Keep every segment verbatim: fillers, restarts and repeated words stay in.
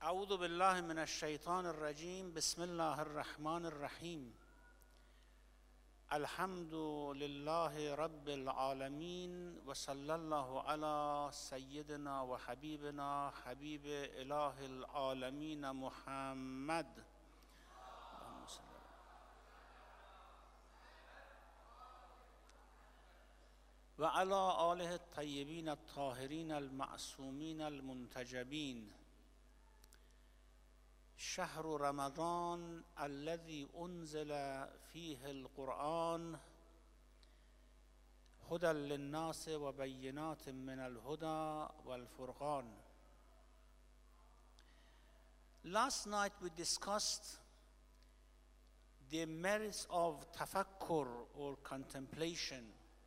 أعوذ بالله من الشيطان الرجيم بسم الله الرحمن الرحيم الحمد لله رب العالمين وصلى الله على سيدنا وحبيبنا حبيب إله العالمين محمد وعلى آله الطيبين الطاهرين المعصومين المنتجبين شهر رمضان الذي أنزل فيه القرآن هدى للناس وبينات من الهدى والفرقان. Last night we discussed the merits of tafakkur or contemplation,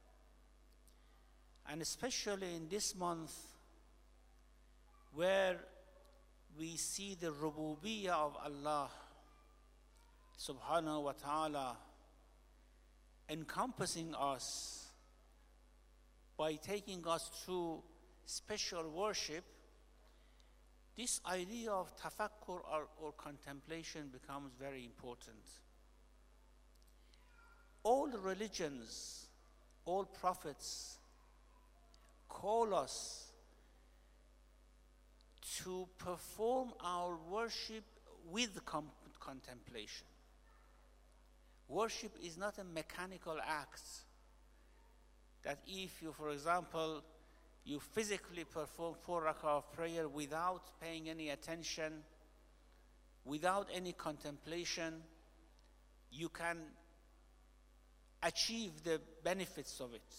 and especially in this month where we see the rububiyyah of Allah subhanahu wa ta'ala encompassing us by taking us through special worship, this idea of tafakkur or, or contemplation becomes very important. All religions, all prophets call us to perform our worship with com- contemplation. Worship is not a mechanical act that if you, for example, you physically perform four rak'ah of prayer without paying any attention, without any contemplation, you can achieve the benefits of it.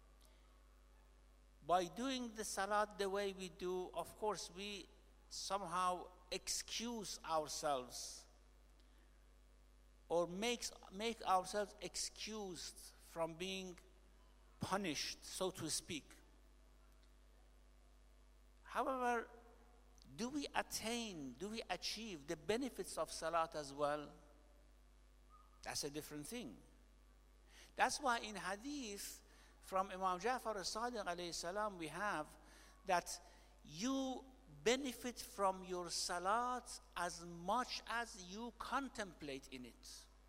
By doing the salat the way we do, of course, we somehow excuse ourselves or makes, make ourselves excused from being punished, so to speak. However, do we attain, do we achieve the benefits of salat as well? That's a different thing. That's why in hadith, from Imam Ja'far al-Sadiq alayhi salam, we have that you benefit from your salat as much as you contemplate in it.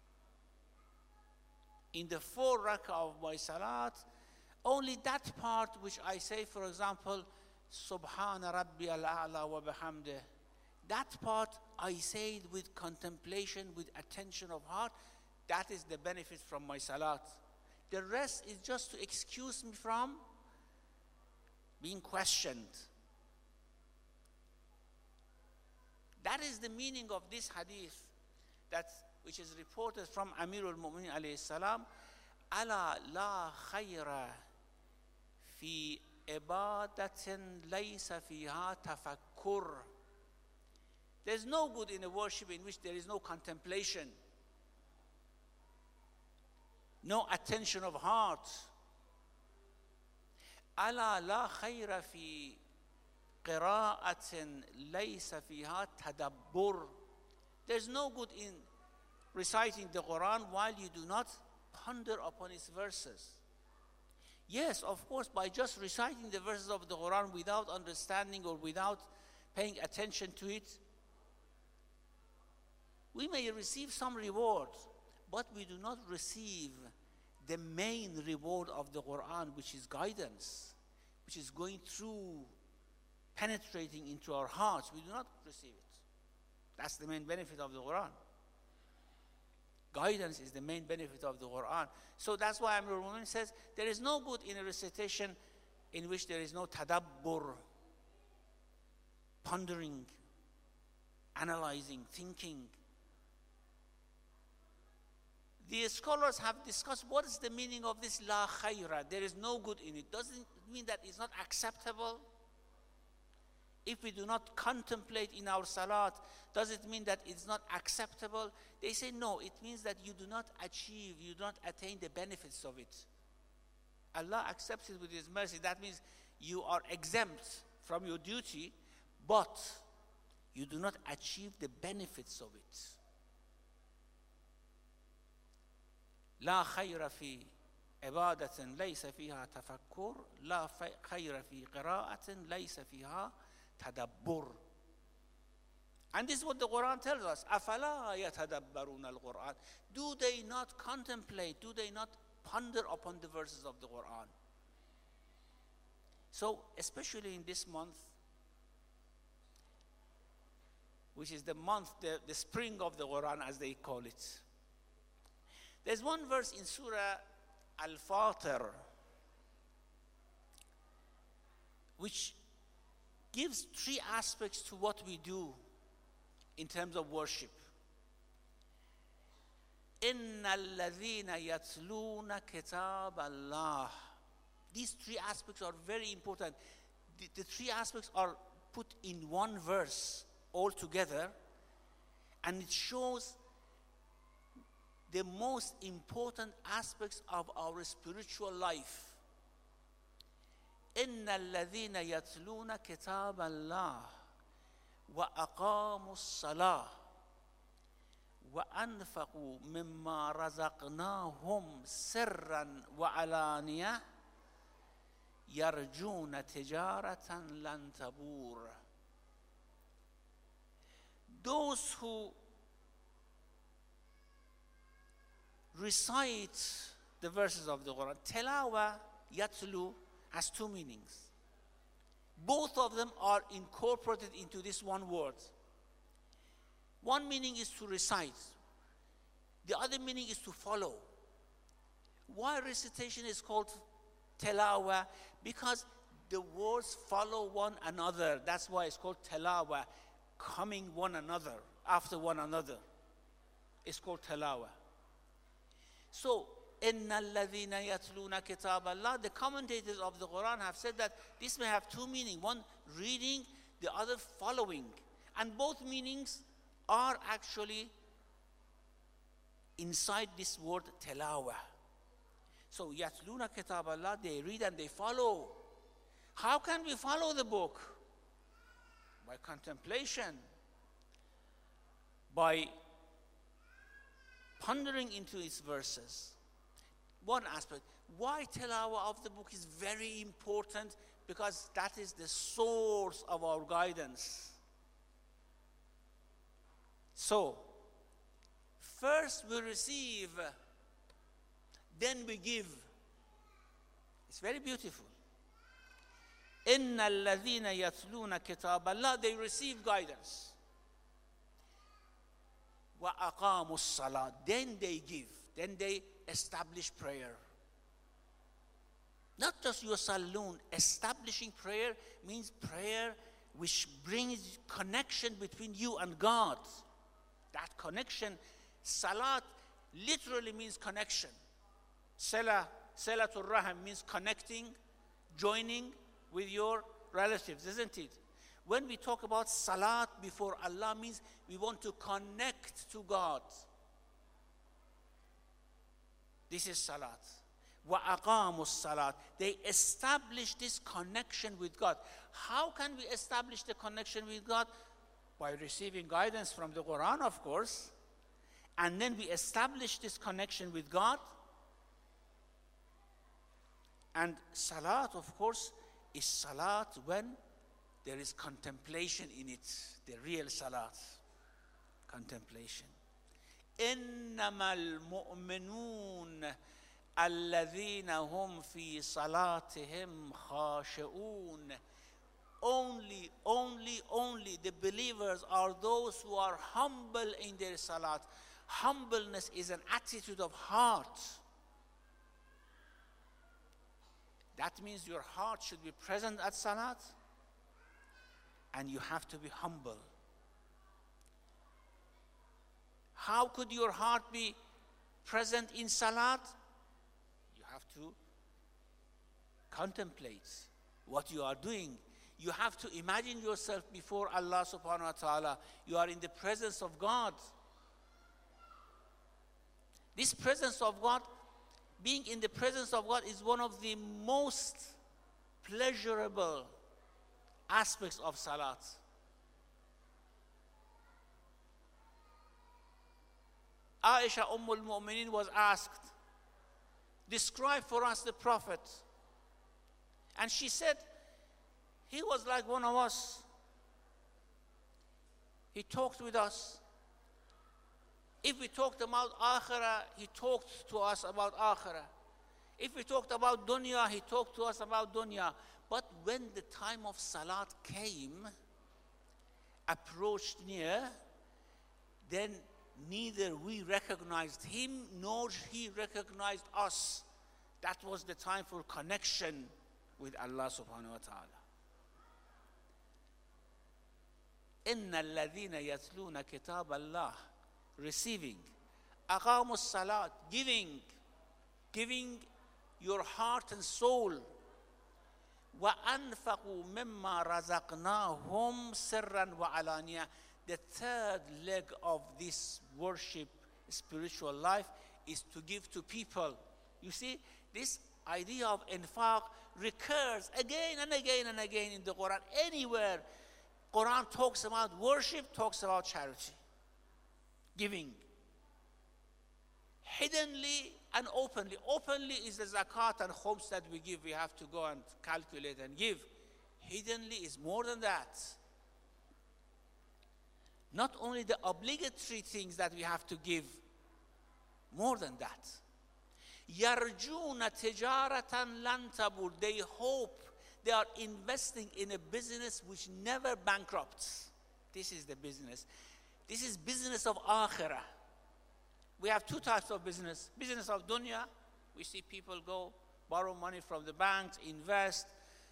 In the four rak'ah of my salat, only that part which I say, for example, Subhana Rabbi al-A'la wa bihamdih, that part I say it with contemplation, with attention of heart. That is the benefit from my salat. The rest is just to excuse me from being questioned. That is the meaning of this hadith, that which is reported from Amir al-Mu'minin alayhi salam. Ala la khayra fi ibadatin laysa fiha tafakkur. There's no good in a worship in which there is no contemplation, no attention of heart. Ala la khayra fi qira'atin laysa fiha tadabbur. There's no good in reciting the Quran while you do not ponder upon its verses. Yes, of course, by just reciting the verses of the Quran without understanding or without paying attention to it, we may receive some reward, but we do not receive the main reward of the Quran, which is guidance, which is going through, penetrating into our hearts. We do not receive it. That's the main benefit of the Quran. Guidance is the main benefit of the Quran. So that's why Amir al-Mu'minin says there is no good in a recitation in which there is no tadabbur, pondering, analyzing, thinking. The scholars have discussed what is the meaning of this la khayra. There is no good in it. Doesn't it mean that it's not acceptable? If we do not contemplate in our salat, does it mean that it's not acceptable? They say no, it means that you do not achieve, you do not attain the benefits of it. Allah accepts it with His mercy. That means you are exempt from your duty, but you do not achieve the benefits of it. لا خير في عبادة ليس فيها تفكر لا خير في قراءة ليس فيها تدبر. And this is what the Quran tells us. أَفَلَا يَتَدَبَّرُونَ الْقُرْآنَ. Do they not contemplate, do they not ponder upon the verses of the Quran? So, especially in this month, which is the month, the, the spring of the Quran, as they call it. There's one verse in Surah Al-Fatir, which gives three aspects to what we do in terms of worship. إِنَّ الَّذِينَ يَتْلُونَ كِتَابَ اللَّهِ. These three aspects are very important. The, the three aspects are put in one verse all together, and it shows the most important aspects of our spiritual life. إِنَّ الَّذِينَ يَتْلُونَ كِتَابَ اللَّهِ وَأَقَامُوا الصَّلَاةَ وَأَنْفَقُوا مِمَّا رَزَقْنَاهُمْ سِرًّا وَعَلَانِيَةً يَرْجُونَ تِجَارَةً لَنْ تَبُورَ. Those who recite the verses of the Quran, tilawa, yatlu, has two meanings. Both of them are incorporated into this one word. One meaning is to recite. The other meaning is to follow. Why recitation is called tilawa? Because the words follow one another. That's why it's called tilawa. Coming one another, after one another. It's called tilawa. So, إِنَّ الَّذِينَ يَتْلُونَ كِتَابَ اللَّهِ. The commentators of the Quran have said that this may have two meanings. One, reading, the other, following. And both meanings are actually inside this word tilawa. So, يَتْلُونَ كِتَابَ اللَّهِ, they read and they follow. How can we follow the book? By contemplation, by pondering into its verses. One aspect. Why tilawah of the book is very important? Because that is the source of our guidance. So, first we receive, then we give. It's very beautiful. إِنَّ الَّذِينَ يَتْلُونَ كِتَابَ اللَّهِ. They receive guidance. وَأَقَامُوا الصَّلَاةِ. Then they give. Then they establish prayer. Not just yusallun. Establishing prayer means prayer which brings connection between you and God. That connection, salat literally means connection. Sala, salatul rahim means connecting, joining with your relatives, isn't it? When we talk about salat before Allah, means we want to connect to God. This is salat. وَأَقَامُوا الصَّلَاةِ. They establish this connection with God. How can we establish the connection with God? By receiving guidance from the Quran, of course. And then we establish this connection with God. And salat, of course, is salat when there is contemplation in it, the real salat, contemplation. إِنَّمَا الْمُؤْمِنُونَ الَّذِينَ هُمْ فِي صَلَاتِهِمْ خَاشِعُونَ. Only, only, only the believers are those who are humble in their salat. Humbleness is an attitude of heart. That means your heart should be present at salat, and you have to be humble. How could your heart be present in salat? You have to contemplate what you are doing. You have to imagine yourself before Allah subhanahu wa ta'ala. You are in the presence of God. This presence of God, being in the presence of God, is one of the most pleasurable aspects of salat. Aisha Ummul Mu'minin was asked, describe for us the Prophet. And she said, he was like one of us. He talked with us. If we talked about akhirah, he talked to us about akhirah. If we talked about dunya, he talked to us about dunya. But when the time of salat came, approached near, then neither we recognized him nor he recognized us. That was the time for connection with Allah subhanahu wa ta'ala. إِنَّ الَّذِينَ يَتْلُونَ كِتَابَ اللَّهِ Receiving, أَقَامُوا الصَّلَاةِ Giving, giving your heart and soul. وَأَنْفَقُوا مِمَّا رَزَقْنَاهُمْ سِرًّا وَعَلَانِيَةً The third leg of this worship, spiritual life, is to give to people. You see, this idea of infaq recurs again and again and again in the Quran. Anywhere Quran talks about worship, talks about charity, giving. Hiddenly and openly. Openly is the zakat and khums that we give. We have to go and calculate and give. Hiddenly is more than that. Not only the obligatory things that we have to give, more than that. يَرْجُونَ تِجَارَةً لَن تَبُورَ They hope, they are investing in a business which never bankrupts. This is the business. This is business of akhirah. We have two types of business. Business of dunya, we see people go, borrow money from the banks, invest,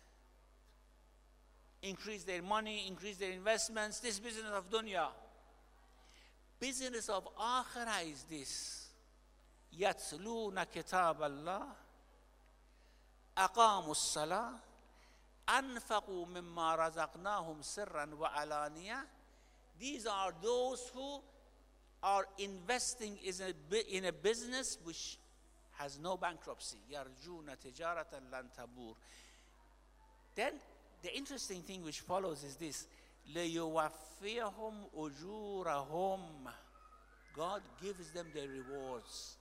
increase their money, increase their investments. This is business of dunya. Business of akhirah is this. يَتْلُونَ كِتَابَ اللَّهِ أَقَامُوا الصَّلَاةِ أَنْفَقُوا مِمَّا رَزَقْنَاهُمْ سِرًّا وَعَلَانِيَةً These are those who are investing in a business which has no bankruptcy. يَرْجُونَ تِجَارَةً لَن تَبُورَ Then the interesting thing which follows is this. لِيُوَفِّيَهُمْ أُجُورَهُمْ God gives them the rewards.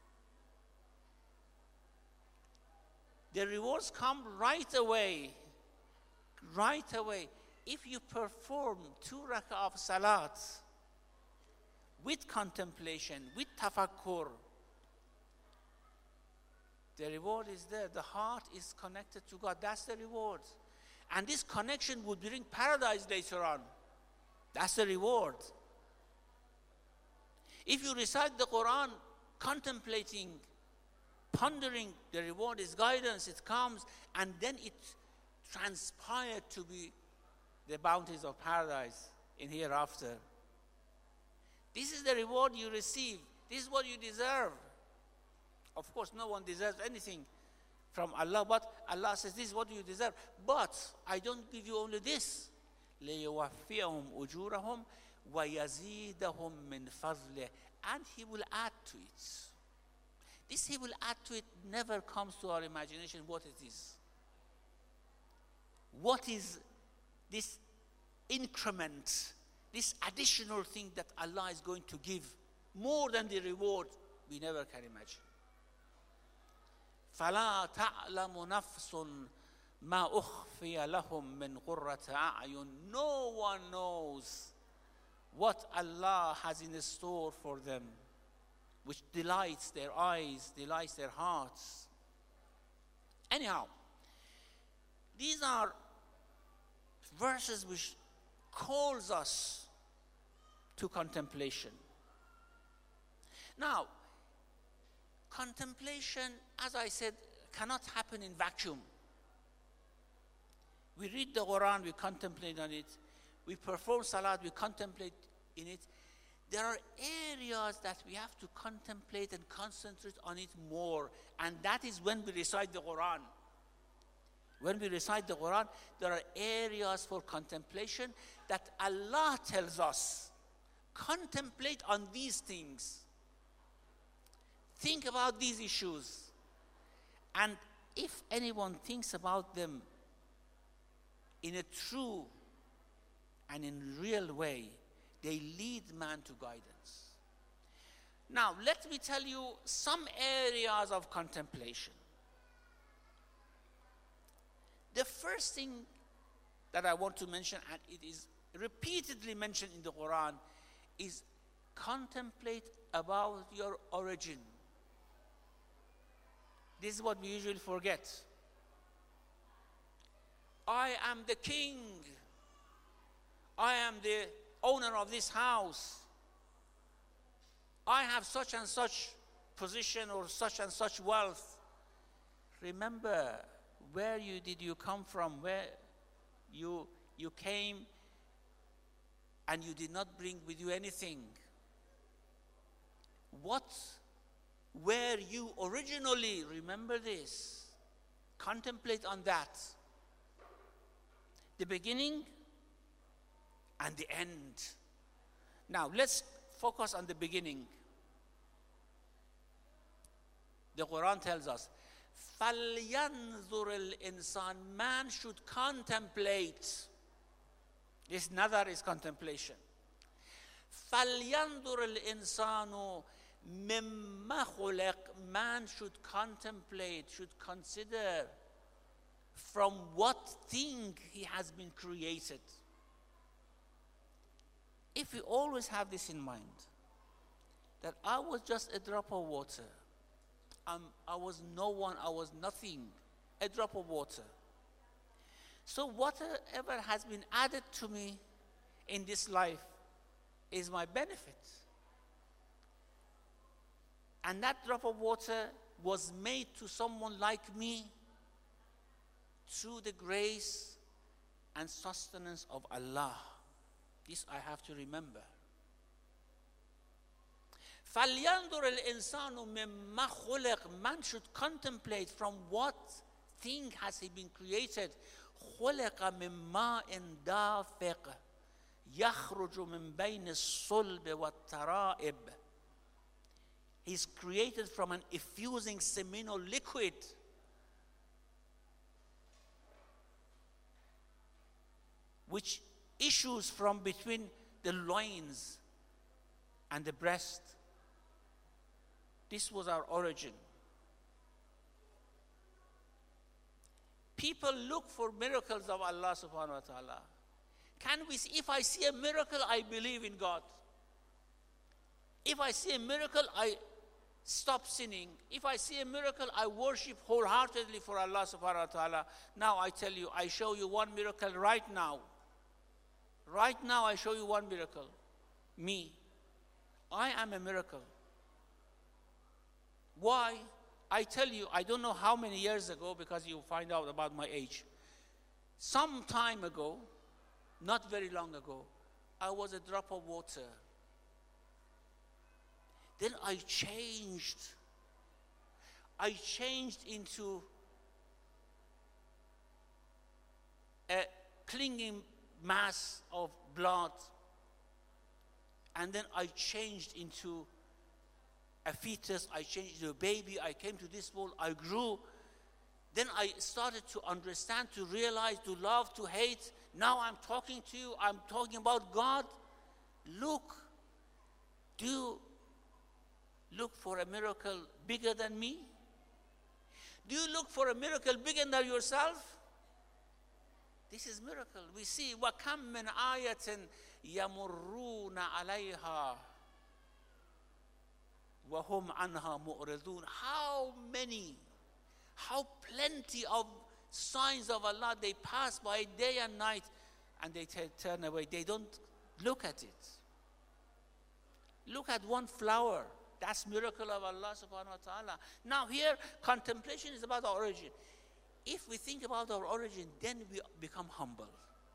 The rewards come right away. Right away. If you perform two rak'ah of salat with contemplation, with tafakkur, the reward is there. The heart is connected to God. That's the reward. And this connection would bring paradise later on. That's the reward. If you recite the Quran, contemplating, pondering, the reward is guidance. It comes, and then it transpires to be the bounties of paradise in hereafter. This is the reward you receive. This is what you deserve. Of course, no one deserves anything from Allah, but Allah says, this is what you deserve. But I don't give you only this. لِيُوَفِّيَهُمْ أُجُورَهُمْ وَيَزِيدَهُمْ مِنْ فَضْلِهِ And He will add to it. This He will add to it never comes to our imagination what it is. What is this increment, this additional thing that Allah is going to give more than the reward we never can imagine. فَلَا تَعْلَمُ نَفْسٌ مَا أُخْفِيَ لَهُم مِّن قُرَّةِ أَعْيُنٍ No one knows what Allah has in store for them, which delights their eyes, delights their hearts. Anyhow, these are verses which calls us to contemplation. Now, contemplation, as I said, cannot happen in vacuum. We read the Quran, we contemplate on it. We perform salat, we contemplate in it. There are areas that we have to contemplate and concentrate on it more. And that is when we recite the Quran. When we recite the Quran, there are areas for contemplation that Allah tells us. Contemplate on these things. Think about these issues. And if anyone thinks about them in a true and in real way, they lead man to guidance. Now, let me tell you some areas of contemplation. The first thing that I want to mention, and it is repeatedly mentioned in the Quran is contemplate about your origin. This is what we usually forget. I am the king. I am the owner of this house. I have such and such position or such and such wealth. Remember, where you did you come from? Where you you came and you did not bring with you anything. What were you originally? Remember this. Contemplate on that. The beginning and the end. Now, let's focus on the beginning. The Quran tells us, فَلْيَنْظُرِ الْإِنسَانِ, man should contemplate. This nazar is contemplation. فَلْيَنْظُرِ الْإِنسَانُ مِمَّا خُلِقَ, man should contemplate, should consider from what thing he has been created. If we always have this in mind, that I was just a drop of water, um, I was no one, I was nothing, a drop of water. So whatever has been added to me in this life is my benefit. And that drop of water was made to someone like me through the grace and sustenance of Allah. This I have to remember. فَلْيَنْظُرِ الْإِنسَانُ مِمَّا خُلِقَ, man should contemplate from what thing has he been created. خُلِقَ مِن مَاءٍ دَافِقٍ يَخْرُجُ مِن بَيْنِ الصُّلْبِ وَالتَّرَائِبِ. He's created from an effusing seminal liquid. Which issues from between the loins and the breast. This was our origin. People look for miracles of Allah subhanahu wa ta'ala. Can we see, if I see a miracle, I believe in God. If I see a miracle, I stop sinning. If I see a miracle, I worship wholeheartedly for Allah subhanahu wa ta'ala. Now I tell you, I show you one miracle right now. Right now I show you one miracle. Me. I am a miracle. Why? I tell you, I don't know how many years ago, because you find out about my age. Some time ago, not very long ago, I was a drop of water. Then I changed. I changed into a clinging mass of blood. And then I changed into a fetus, I changed into a baby, I came to this world, I grew. Then I started to understand, to realize, to love, to hate. Now I'm talking to you, I'm talking about God. Look, do you look for a miracle bigger than me? Do you look for a miracle bigger than yourself? This is miracle. We see, وَكَمْ مِنْ آيَةٍ يَمُرُّونَ عَلَيْهَا وَهُمْ عَنْهَا مُعْرِضُونَ. How many, how plenty of signs of Allah they pass by day and night and they t- turn away. They don't look at it. Look at one flower. That's miracle of Allah subhanahu wa ta'ala. Now here, contemplation is about our origin. If we think about our origin, then we become humble.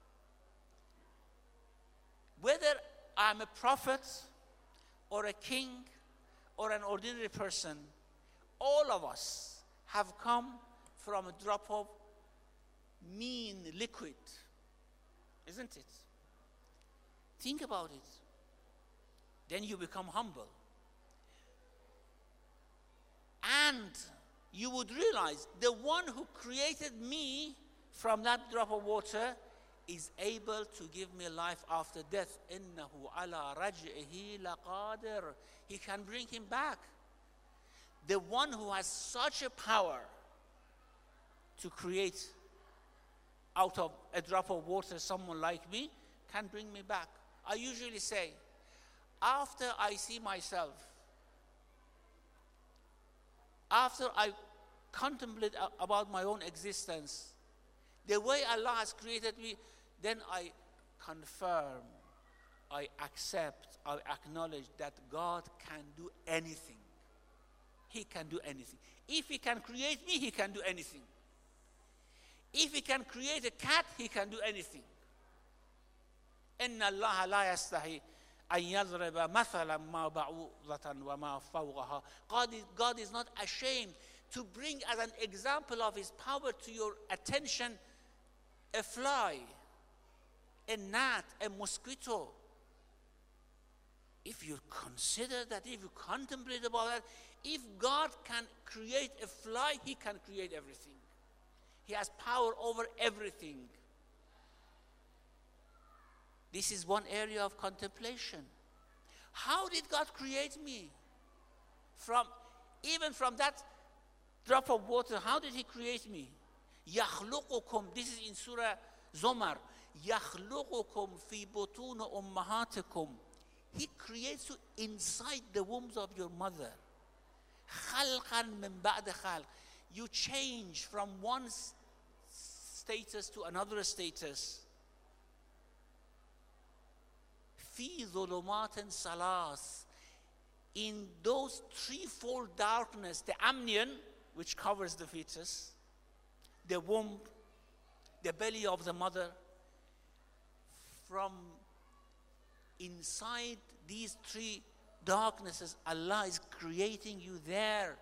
Whether I'm a prophet or a king or an ordinary person, all of us have come from a drop of mean liquid, isn't it? Think about it. Then you become humble. And you would realize the one who created me from that drop of water is able to give me life after death. إِنَّهُ عَلَى رَجْعِهِ لَقَادِرٌ. He can bring him back. The one who has such a power to create out of a drop of water someone like me can bring me back. I usually say, after I see myself, after I contemplate about my own existence, the way Allah has created me, then I confirm, I accept, I acknowledge that God can do anything. He can do anything. If He can create me, He can do anything. If He can create a cat, He can do anything. إِنَّ اللَّهَ لَا يَسْتَحِي أَن يَضْرِبَ مَثَلًا مَا بَعُوضَةً وَمَا فَوْقَهَا. God is, God is not ashamed to bring as an example of His power to your attention a fly, a gnat, a mosquito. If you consider that, if you contemplate about that, if God can create a fly, He can create everything. He has power over everything. This is one area of contemplation. How did God create me? From, even from that drop of water, how did He create me? يَخْلُقُكُمْ. This is in Surah Zomar. يَخْلُقُكُمْ فِي بُطُونَ أُمَّهَاتِكُمْ. He creates you inside the wombs of your mother. خَلْقًا مِنْ بَعْدِ خَلْقٍ. You change from one status to another status. فِي ظُلُمَاتٍ ثَلَاثٍ. In those threefold darkness, the amnion, which covers the fetus, the womb, the belly of the mother, from inside these three darknesses, Allah is creating you there,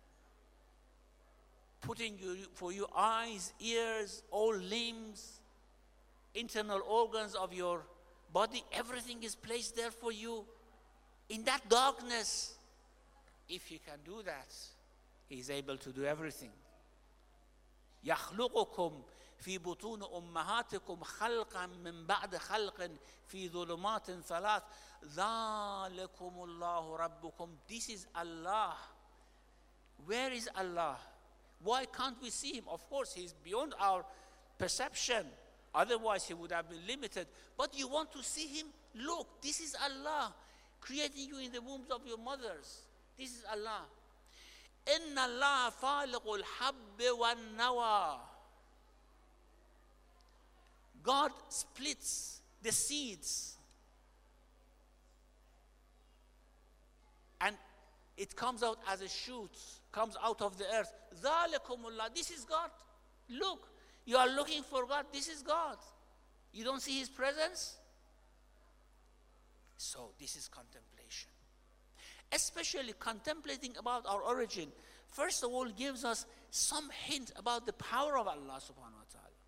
putting you for your eyes, ears, all limbs, internal organs of your body, everything is placed there for you. In that darkness, if He can do that, He is able to do everything. يَخْلُقُكُمْ فِي بُطُونِ أُمَّهَاتِكُمْ خَلْقًا مِنْ بَعْدِ خَلْقٍ فِي ظُلُمَاتٍ ثَلَاثٍ ذَلِكُمُ اللَّهُ رَبُّكُمْ. This is Allah. Where is Allah? Why can't we see Him? Of course, He is beyond our perception. Otherwise, He would have been limited. But you want to see Him? Look, this is Allah, creating you in the wombs of your mothers. This is Allah. إِنَّ اللَّهَ فَالِقُ الْحَبِّ وَالنَّوَى. God splits the seeds and it comes out as a shoot, comes out of the earth. ذَلِكُمُ اللَّهُ. This is God. Look, you are looking for God. This is God. You don't see His presence? So this is contemplation. Especially contemplating about our origin, first of all, gives us some hint about the power of Allah subhanahu wa ta'ala.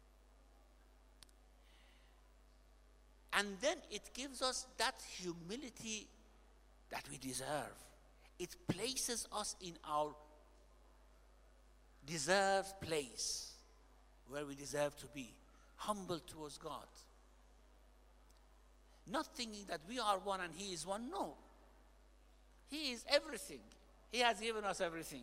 And then it gives us that humility that we deserve. It places us in our deserved place where we deserve to be, humble towards God. Not thinking that we are one and He is one. No. He is everything. He has given us everything.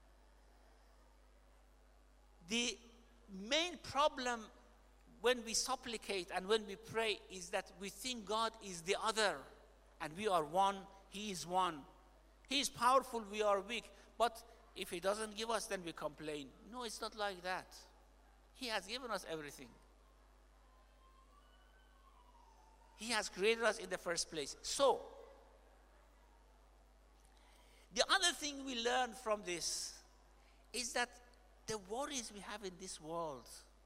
The main problem when we supplicate and when we pray is that we think God is the other and we are one, He is one. He is powerful, we are weak. But if He doesn't give us, then we complain. No, it's not like that. He has given us everything. He has created us in the first place. So, the other thing we learn from this is that the worries we have in this world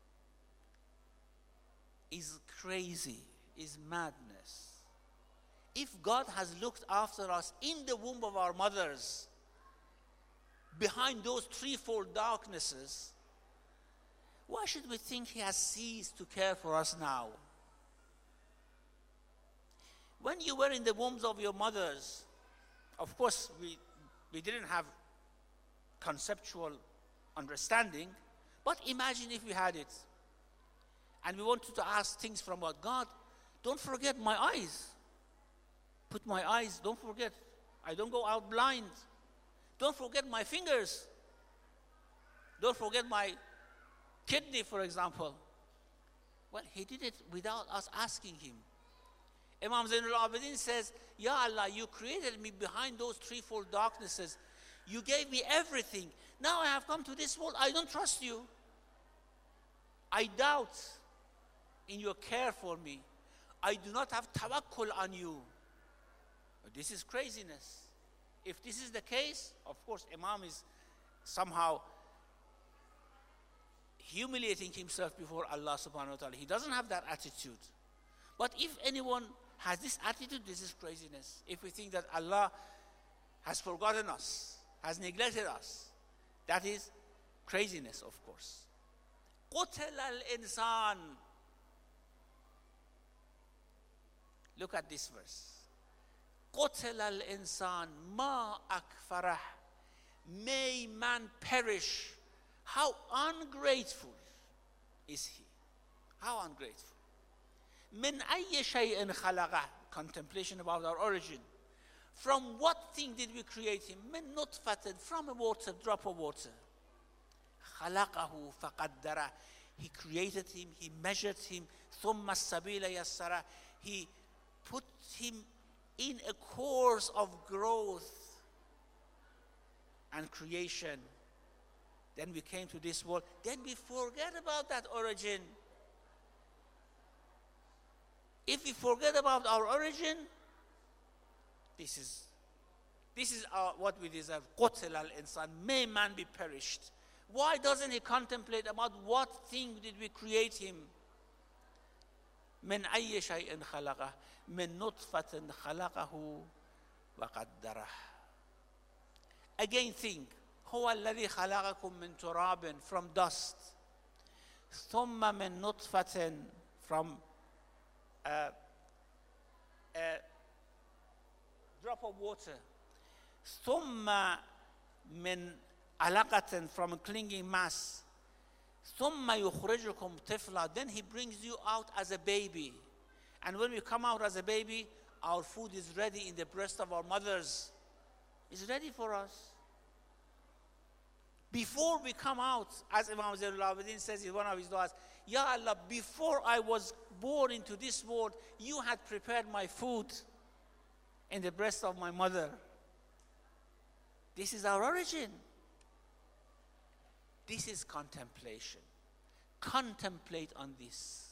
is crazy, is madness. If God has looked after us in the womb of our mothers, behind those threefold darknesses, why should we think He has ceased to care for us now? When you were in the wombs of your mothers, of course, we, we didn't have conceptual understanding, but imagine if we had it. And we wanted to ask things from God. God, don't forget my eyes. Put my eyes, don't forget. I don't go out blind. Don't forget my fingers. Don't forget my kidney, for example. Well, He did it without us asking Him. Imam Zainul Abidin says, Ya Allah, you created me behind those threefold darknesses. You gave me everything. Now I have come to this world. I don't trust you. I doubt in your care for me. I do not have tawakkul on you. But this is craziness. If this is the case, of course, Imam is somehow humiliating himself before Allah subhanahu wa ta'ala. He doesn't have that attitude. But if anyone has this attitude, this is craziness. If we think that Allah has forgotten us, has neglected us, that is craziness, of course. قُتِلَ الْإِنسَانِ. Look at this verse. قُتِلَ الْإِنسَانِ مَا أَكْفَرَهُ. May man perish. How ungrateful is he? How ungrateful. مِنْ أَيِّ شَيْءٍ خَلَقَهُ. Contemplation about our origin. From what thing did we create him? مِنْ نُطْفَةٍ. From a water, drop of water. خَلَقَهُ فَقَدَّرَهُ. He created him, he measured him. ثُمَّ السَّبِيلَ يَسَّرَهُ. He put him in a course of growth and creation. Then we came to this world. Then we forget about that origin. If we forget about our origin, this is this is our, what we deserve. قُتِلَ الْإِنسَانِ. May man be perished. Why doesn't he contemplate about what thing did we create him? مِنْ أَيِّ شَيْءٍ خَلَقَهُ مِنْ نُطْفَةٍ خَلَقَهُ وَقَدَّرَهُ. Again think. هو الذي خلقكم من تراب, from dust. ثم من نطفة, from a, a drop of water. ثم من علقة, from a clinging mass. ثم يخرجكم طفلا. Then he brings you out as a baby. And when we come out as a baby, our food is ready in the breast of our mothers. It's ready for us. Before we come out, as Imam Zainul Abidin says in one of his du'as, Ya Allah, before I was born into this world, you had prepared my food in the breast of my mother. This is our origin. This is contemplation. Contemplate on this.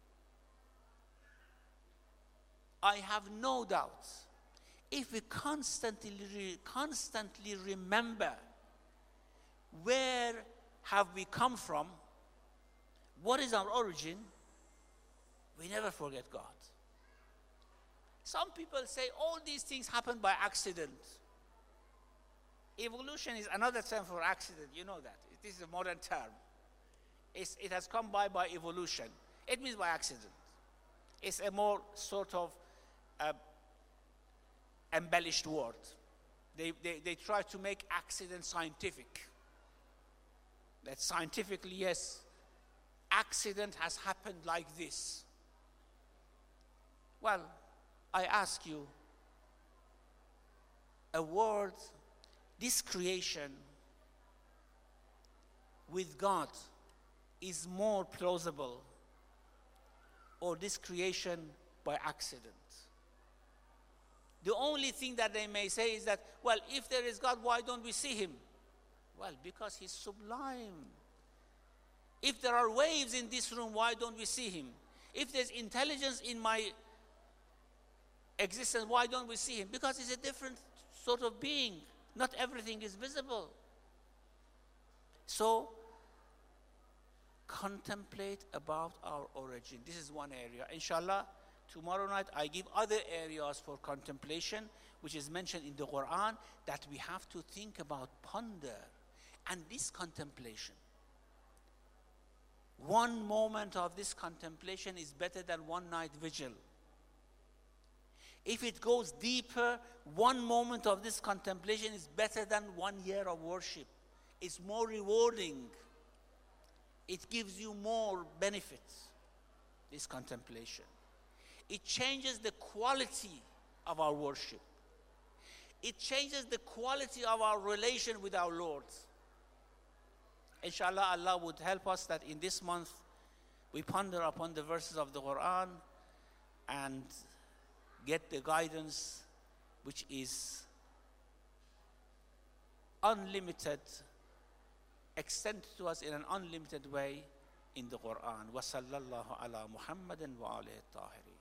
I have no doubt, if we constantly, constantly remember where have we come from, what is our origin, we never forget God. Some people say all these things happen by accident. Evolution is another term for accident, you know that. This is a modern term. It's, it has come by by evolution. It means by accident. It's a more sort of uh, embellished word. They, they, they try to make accident scientific. That scientifically, yes, accident has happened like this. Well, I ask you, a word, this creation with God is more plausible, or this creation by accident? The only thing that they may say is that, well, if there is God, why don't we see him? Well, because he's sublime. If there are waves in this room, why don't we see him? If there's intelligence in my existence, why don't we see him? Because he's a different sort of being. Not everything is visible. So, contemplate about our origin. This is one area. Inshallah, tomorrow night I give other areas for contemplation, which is mentioned in the Quran, that we have to think about, ponder. And this contemplation, one moment of this contemplation is better than one night vigil. If it goes deeper, one moment of this contemplation is better than one year of worship. It's more rewarding. It gives you more benefits, this contemplation. It changes the quality of our worship. It changes the quality of our relation with our Lord. Inshallah, Allah would help us that in this month we ponder upon the verses of the Quran and get the guidance which is unlimited, extended to us in an unlimited way in the Quran. وَصَلَّى اللَّهُ عَلَى مُحَمَّدٍ وَآلِهِ الطَّاهِرِينَ.